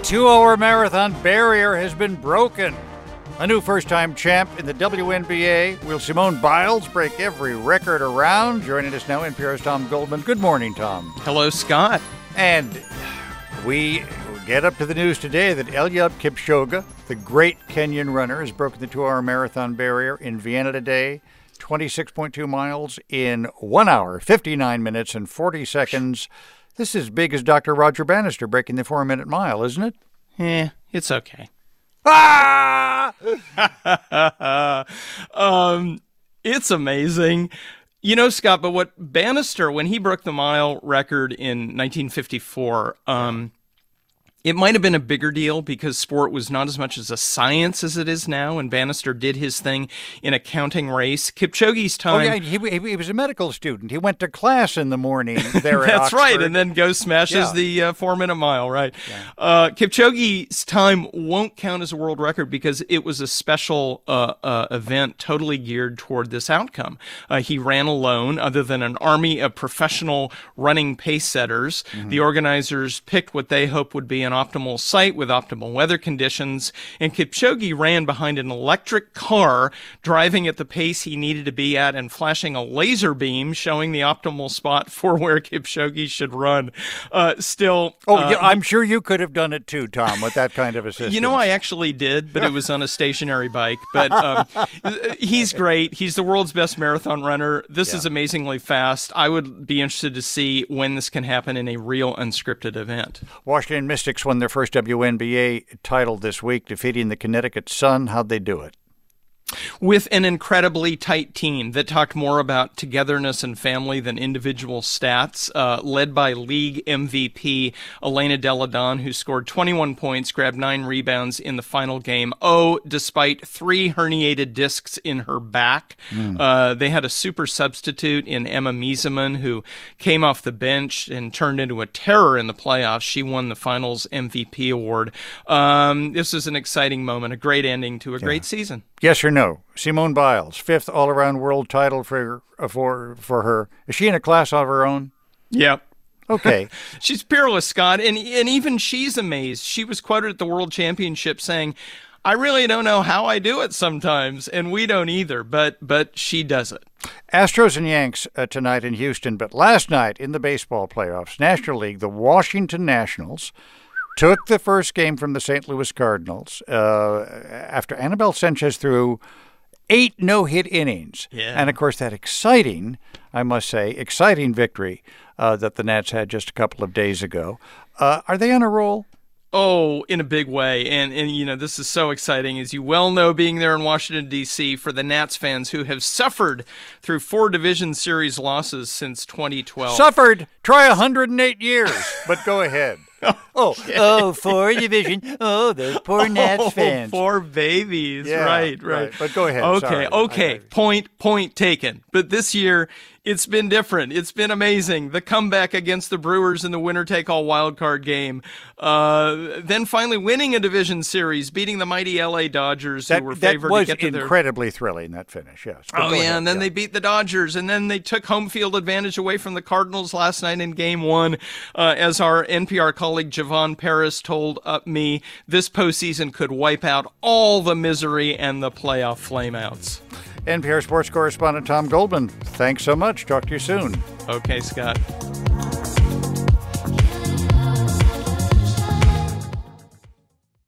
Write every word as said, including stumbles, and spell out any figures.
two-hour marathon barrier has been broken. A new first-time champ in the W N B A. Will Simone Biles break every record around? Joining us now, N P R's Tom Goldman. Good morning, Tom. Hello, Scott. And we get up to the news today that Eliud Kipchoge, the great Kenyan runner, has broken the two-hour marathon barrier in Vienna today. twenty-six point two miles in one hour, fifty-nine minutes, and forty seconds. This is as big as Doctor Roger Bannister breaking the four-minute mile, isn't it? Eh, it's okay. Ah! um, it's amazing. You know, Scott, but what Bannister, when he broke the mile record in nineteen fifty-four, um, it might have been a bigger deal because sport was not as much as a science as it is now, and Bannister did his thing in a counting race. Kipchoge's time... Oh, yeah, he, he, he was a medical student. He went to class in the morning there at That's Oxford. right, and then goes smashes Yeah. the uh, four-minute mile, right? Yeah. Uh, Kipchoge's time won't count as a world record because it was a special uh, uh, event totally geared toward this outcome. Uh, he ran alone, other than an army of professional running pace setters. Mm-hmm. The organizers picked what they hoped would be an optimal site with optimal weather conditions, and Kipchoge ran behind an electric car, driving at the pace he needed to be at and flashing a laser beam showing the optimal spot for where Kipchoge should run. Uh, still... Oh, uh, yeah, I'm sure you could have done it too, Tom, with that kind of assistance. You know, I actually did, but it was on a stationary bike. But um, he's great. He's the world's best marathon runner. This Yeah. is amazingly fast. I would be interested to see when this can happen in a real unscripted event. Washington Mystics won their first W N B A title this week, defeating the Connecticut Sun. How'd they do it? With an incredibly tight team that talked more about togetherness and family than individual stats, uh, led by league M V P Elena Delle Donne, who scored twenty-one points, grabbed nine rebounds in the final game. Oh, despite three herniated discs in her back. Mm. Uh, they had a super substitute in Emma Miesemann, who came off the bench and turned into a terror in the playoffs. She won the finals M V P award. Um, this was an exciting moment, a great ending to a yeah. great season. Yes or no? Simone Biles, fifth all-around world title for for for her. Is she in a class of her own? Yep. Okay. She's peerless, Scott, and and even she's amazed. She was quoted at the World Championship saying, "I really don't know how I do it sometimes," and we don't either, but but she does it. Astros and Yanks uh, tonight in Houston, but last night in the baseball playoffs, National League, the Washington Nationals took the first game from the Saint Louis Cardinals uh, after Anibal Sanchez threw eight no-hit innings. Yeah. And, of course, that exciting, I must say, exciting victory uh, that the Nats had just a couple of days ago. Uh, are they on a roll? Oh, in a big way. And, and, you know, this is so exciting, as you well know, being there in Washington, D C, for the Nats fans who have suffered through four division series losses since twenty twelve. Suffered? Try one hundred eight years. But go ahead. Oh, Okay. oh, four division. Oh, those poor Nats Oh, fans. poor babies. Yeah, right, right, right. But go ahead. Okay, Sorry. okay. I- Point, point taken. But this year, it's been different. It's been amazing. The comeback against the Brewers in the winner-take-all wildcard game. Uh, then finally winning a division series, beating the mighty L A Dodgers, That, who were that favored was to get to their... incredibly thrilling, that finish, yes. But Oh, go yeah, ahead, and then they beat the Dodgers, and then they took home field advantage away from the Cardinals last night in Game one. Uh, as our N P R colleague Javon Paris told uh, me, this postseason could wipe out all the misery and the playoff flameouts. N P R sports correspondent Tom Goldman, thanks so much. Talk to you soon. Okay, Scott.